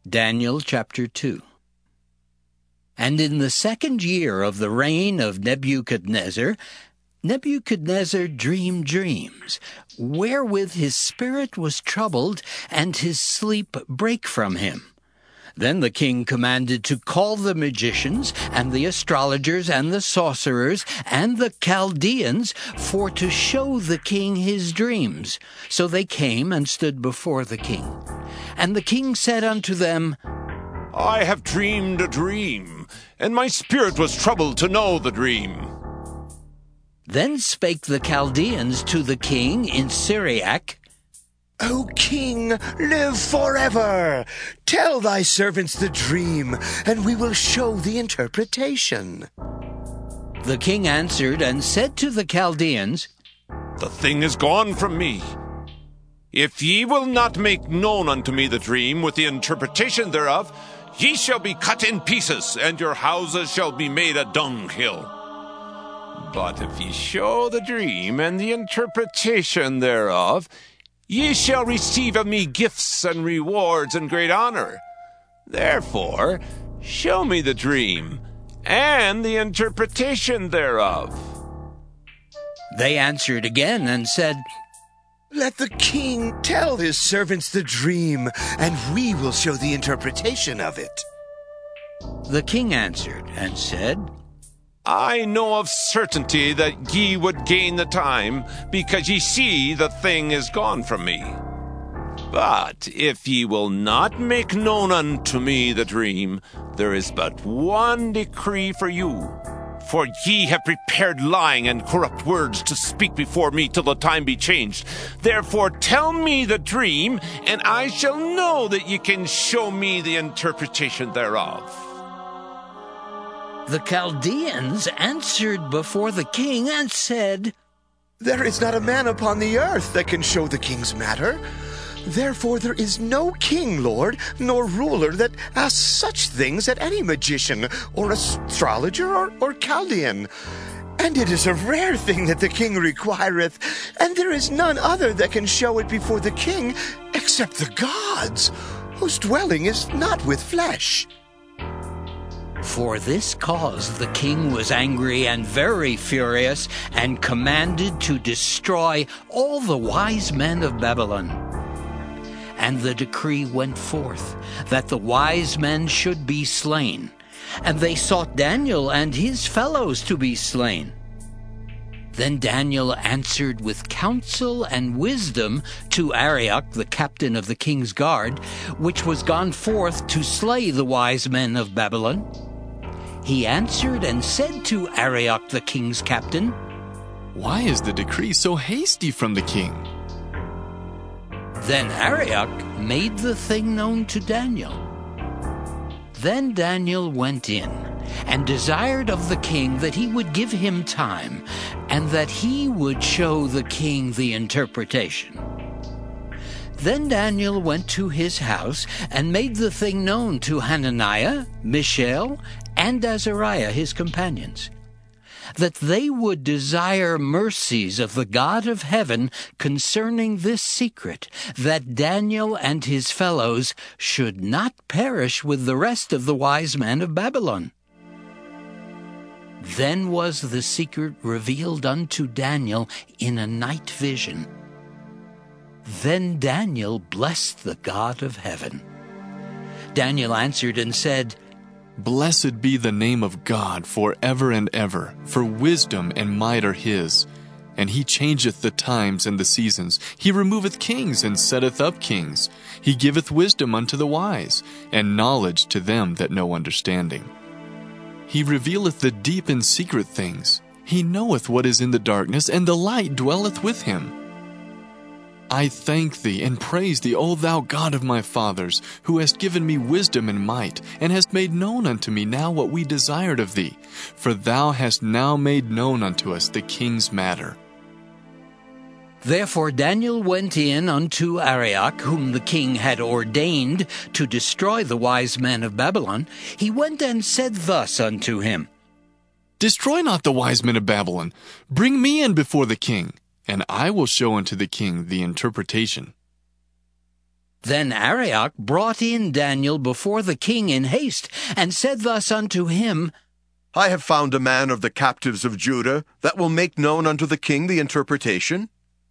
Daniel chapter 2. And in the 2nd year of the reign of Nebuchadnezzar dreamed dreams, wherewith his spirit was troubled, and his sleep brake from him. Then the king commanded to call the magicians, and the astrologers, and the sorcerers, and the Chaldeans, for to show the king his dreams. So they came and stood before the king. And the king said unto them, I have dreamed a dream, and my spirit was troubled to know the dream. Then spake the Chaldeans to the king in Syriac, O king, live forever. Tell thy servants the dream, and we will show the interpretation. The king answered and said to the Chaldeans, The thing is gone from me. If ye will not make known unto me the dream with the interpretation thereof, ye shall be cut in pieces, and your houses shall be made a dunghill. But if ye show the dream and the interpretation thereof, ye shall receive of me gifts and rewards and great honor. Therefore, show me the dream and the interpretation thereof. They answered again and said, Let the king tell his servants the dream, and we will show the interpretation of it. The king answered and said, I know of certainty that ye would gain the time, because ye see the thing is gone from me. But if ye will not make known unto me the dream, there is but one decree for you. For ye have prepared lying and corrupt words to speak before me till the time be changed. Therefore tell me the dream, and I shall know that ye can show me the interpretation thereof. The Chaldeans answered before the king and said, There is not a man upon the earth that can show the king's matter. Therefore there is no king, Lord, nor ruler that asks such things at any magician, or astrologer, or Chaldean. And it is a rare thing that the king requireth, and there is none other that can show it before the king, except the gods, whose dwelling is not with flesh. For this cause the king was angry and very furious, and commanded to destroy all the wise men of Babylon. And the decree went forth that the wise men should be slain, and they sought Daniel and his fellows to be slain. Then Daniel answered with counsel and wisdom to Arioch, the captain of the king's guard, which was gone forth to slay the wise men of Babylon. He answered and said to Arioch, the king's captain, Why is the decree so hasty from the king? Then Arioch made the thing known to Daniel. Then Daniel went in and desired of the king that he would give him time, and that he would show the king the interpretation. Then Daniel went to his house and made the thing known to Hananiah, Mishael, and Azariah his companions, that they would desire mercies of the God of heaven concerning this secret, that Daniel and his fellows should not perish with the rest of the wise men of Babylon. Then was the secret revealed unto Daniel in a night vision. Then Daniel blessed the God of heaven. Daniel answered and said, Blessed be the name of God forever and ever, for wisdom and might are his. And he changeth the times and the seasons. He removeth kings and setteth up kings. He giveth wisdom unto the wise, and knowledge to them that know understanding. He revealeth the deep and secret things. He knoweth what is in the darkness, and the light dwelleth with him. I thank thee and praise thee, O thou God of my fathers, who hast given me wisdom and might, and hast made known unto me now what we desired of thee. For thou hast now made known unto us the king's matter. Therefore Daniel went in unto Arioch, whom the king had ordained to destroy the wise men of Babylon. He went and said thus unto him, Destroy not the wise men of Babylon. Bring me in before the king, and I will show unto the king the interpretation. Then Arioch brought in Daniel before the king in haste, and said thus unto him, I have found a man of the captives of Judah that will make known unto the king the interpretation.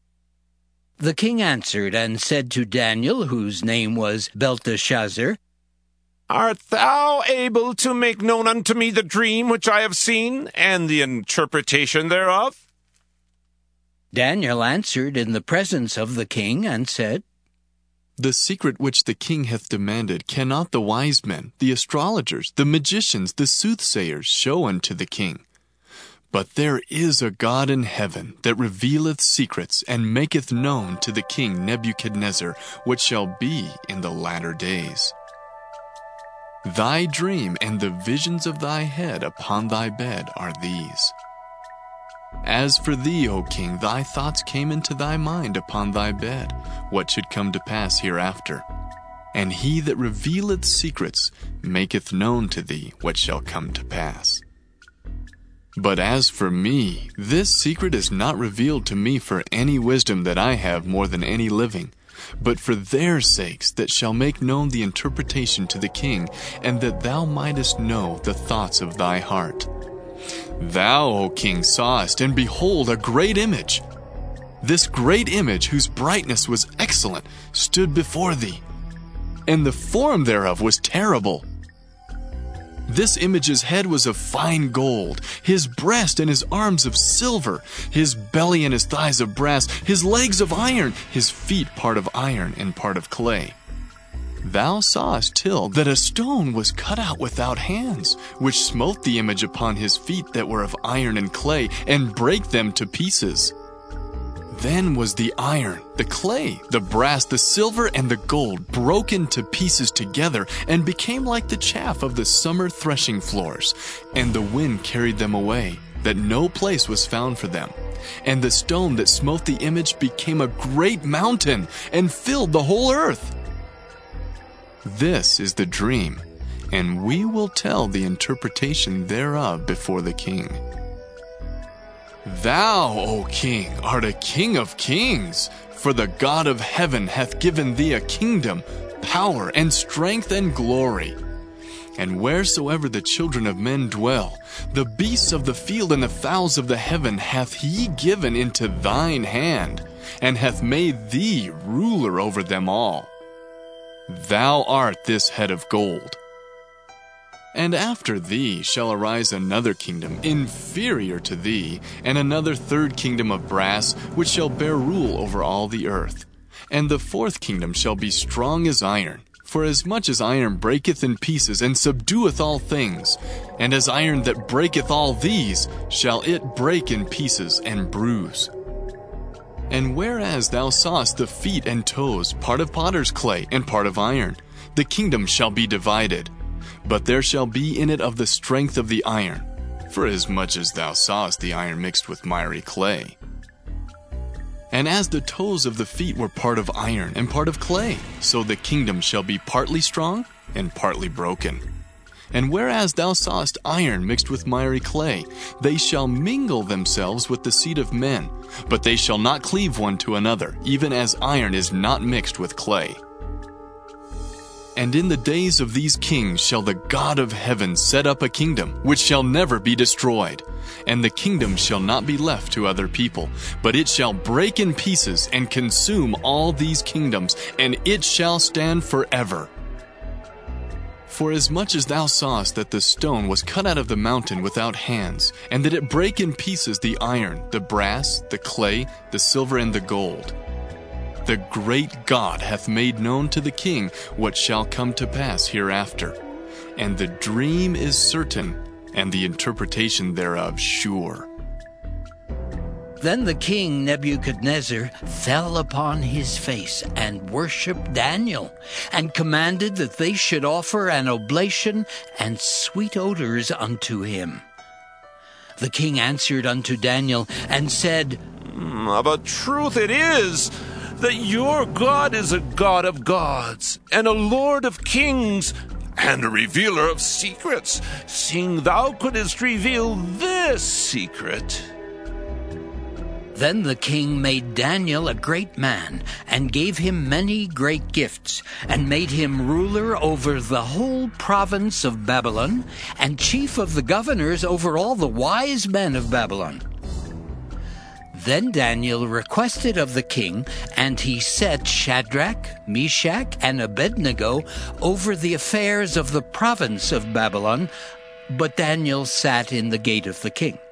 The king answered and said to Daniel, whose name was Belteshazzar, Art thou able to make known unto me the dream which I have seen, and the interpretation thereof? Daniel answered in the presence of the king, and said, The secret which the king hath demanded cannot the wise men, the astrologers, the magicians, the soothsayers show unto the king. But there is a God in heaven that revealeth secrets, and maketh known to the king Nebuchadnezzar what shall be in the latter days. Thy dream and the visions of thy head upon thy bed are these. As for thee, O king, thy thoughts came into thy mind upon thy bed, what should come to pass hereafter. And he that revealeth secrets maketh known to thee what shall come to pass. But as for me, this secret is not revealed to me for any wisdom that I have more than any living, but for their sakes that shall make known the interpretation to the king, and that thou mightest know the thoughts of thy heart. Thou, O king, sawest, and behold, a great image. This great image, whose brightness was excellent, stood before thee, and the form thereof was terrible. This image's head was of fine gold, his breast and his arms of silver, his belly and his thighs of brass, his legs of iron, his feet part of iron and part of clay. Thou sawest till that a stone was cut out without hands, which smote the image upon his feet that were of iron and clay, and brake them to pieces. Then was the iron, the clay, the brass, the silver, and the gold broken to pieces together, and became like the chaff of the summer threshing floors, and the wind carried them away, that no place was found for them. And the stone that smote the image became a great mountain, and filled the whole earth. This is the dream, and we will tell the interpretation thereof before the king. Thou, O king, art a king of kings, for the God of heaven hath given thee a kingdom, power, and strength, and glory. And wheresoever the children of men dwell, the beasts of the field and the fowls of the heaven hath he given into thine hand, and hath made thee ruler over them all. Thou art this head of gold. And after thee shall arise another kingdom inferior to thee, and another third kingdom of brass, which shall bear rule over all the earth. And the fourth kingdom shall be strong as iron, for as much as iron breaketh in pieces, and subdueth all things, and as iron that breaketh all these, shall it break in pieces and bruise. And whereas thou sawest the feet and toes, part of potter's clay, and part of iron, the kingdom shall be divided. But there shall be in it of the strength of the iron, for as much as thou sawest the iron mixed with miry clay. And as the toes of the feet were part of iron and part of clay, so the kingdom shall be partly strong and partly broken. And whereas thou sawest iron mixed with miry clay, they shall mingle themselves with the seed of men, but they shall not cleave one to another, even as iron is not mixed with clay. And in the days of these kings shall the God of heaven set up a kingdom, which shall never be destroyed. And the kingdom shall not be left to other people, but it shall break in pieces and consume all these kingdoms, and it shall stand forever. For as much as thou sawest that the stone was cut out of the mountain without hands, and that it brake in pieces the iron, the brass, the clay, the silver, and the gold, the great God hath made known to the king what shall come to pass hereafter. And the dream is certain, and the interpretation thereof sure. Then the king Nebuchadnezzar fell upon his face and worshipped Daniel, and commanded that they should offer an oblation and sweet odors unto him. The king answered unto Daniel and said, Of a truth it is, that your God is a God of gods, and a Lord of kings, and a revealer of secrets, seeing thou couldst reveal this secret. Then the king made Daniel a great man, and gave him many great gifts, and made him ruler over the whole province of Babylon, and chief of the governors over all the wise men of Babylon. Then Daniel requested of the king, and he set Shadrach, Meshach, and Abednego over the affairs of the province of Babylon, but Daniel sat in the gate of the king.